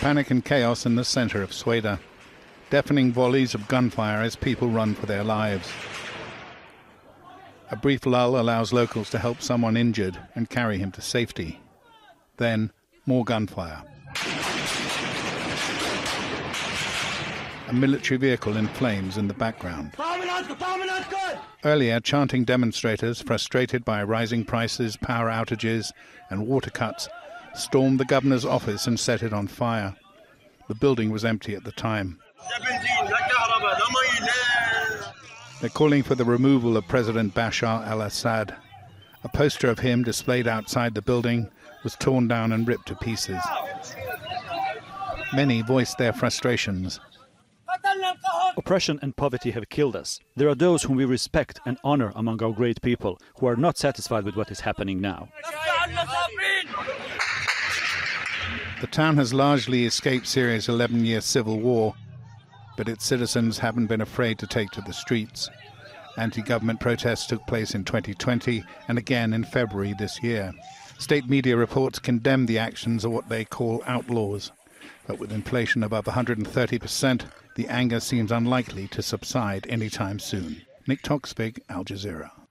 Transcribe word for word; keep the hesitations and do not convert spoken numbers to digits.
Panic and chaos in the centre of Sweda. Deafening volleys of gunfire as people run for their lives. A brief lull allows locals to help someone injured and carry him to safety. Then, more gunfire. A military vehicle in flames in the background. Earlier, chanting demonstrators, frustrated by rising prices, power outages and water cuts, stormed the governor's office and set it on fire. The building was empty at the time. They're calling for the removal of President Bashar al-Assad. A poster of him displayed outside the building was torn down and ripped to pieces. Many voiced their frustrations. Oppression and poverty have killed us. There are those whom we respect and honor among our great people who are not satisfied with what is happening now. The town has largely escaped Syria's eleven-year civil war, but its citizens haven't been afraid to take to the streets. Anti-government protests took place in twenty twenty and again in February this year. State media reports condemn the actions of what they call outlaws. But with inflation above one hundred thirty percent, the anger seems unlikely to subside anytime soon. Nick Toksvig, Al Jazeera.